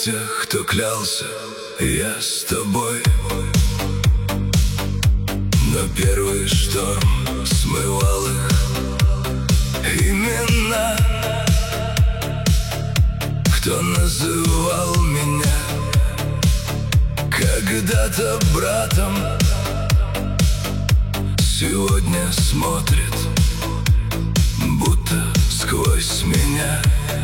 тех, кто клялся, я с тобой. Но первый шторм смывал их имена. Кто называл меня когда-то братом, сегодня смотрит будто сквозь меня.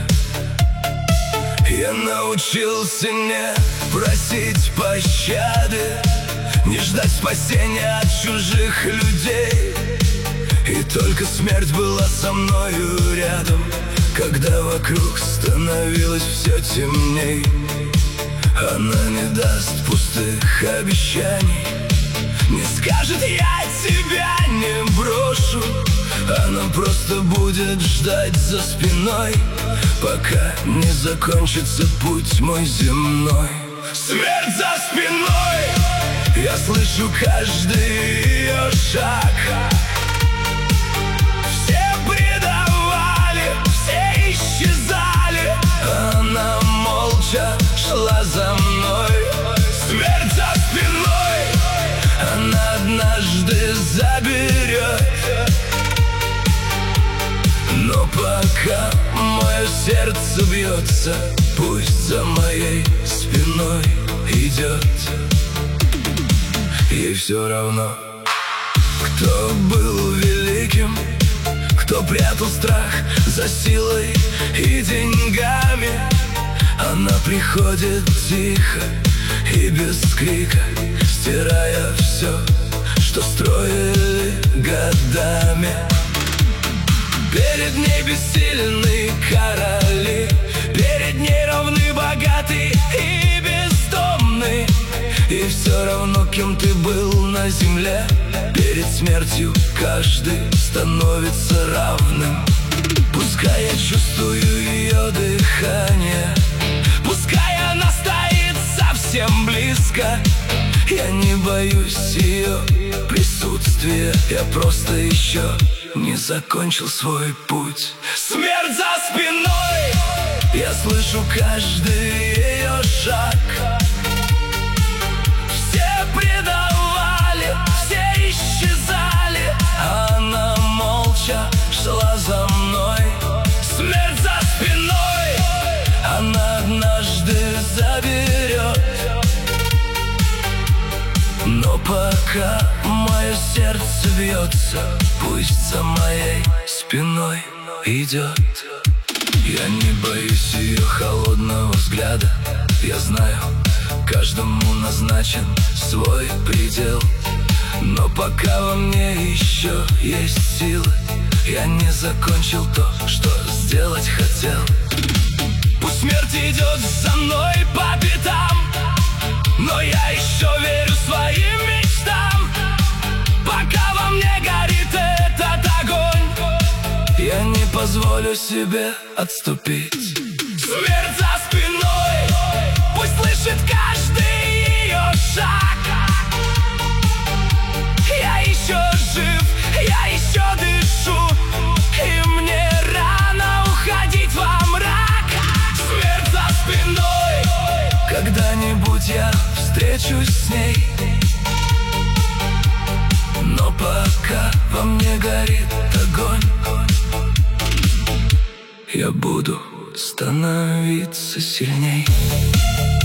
Я научился не просить пощады, не ждать спасения от чужих людей. И только смерть была со мною рядом, когда вокруг становилось все темней. Она не даст пустых обещаний, не скажет: я тебя не брошу. Она просто будет ждать за спиной, пока не закончится путь мой земной. Смерть за спиной, я слышу каждый ее шаг. Все предавали, все исчезали, она молча шла за мной. Смерть за спиной, она однажды заберет. Но пока мое сердце бьется, пусть за моей спиной идет. Ей все равно, кто был великим, кто прятал страх за силой и деньгами. Она приходит тихо и без крика, стирая все, что строили годами. Перед ней бессильны короли, перед ней равны богатый и бездомный. И все равно, кем ты был на земле, перед смертью каждый становится равным. Пускай я чувствую ее дыхание, пускай она стоит совсем близко, я не боюсь ее присутствия, я просто еще не закончил свой путь. Смерть за спиной, я слышу каждый ее шаг. Все предавали, все исчезали, она молча шла за мной. Смерть за спиной, она однажды заберет. Но пока мое сердце бьется, пусть за моей спиной идет. Я не боюсь ее холодного взгляда, я знаю, каждому назначен свой предел. Но пока во мне еще есть силы, я не закончил то, что сделать хотел. Пусть смерть идет за мной по пятам, но я еще верю своим мечтам. Пока во мне горит этот огонь, я не позволю себе отступить. Смерть за спиной, пусть слышит каждый ее шаг. Я еще жив, я еще дышу, и мне рано уходить во мрак. Смерть за спиной, когда-нибудь я встречусь с ней. Но пока во мне горит огонь, я буду становиться сильней.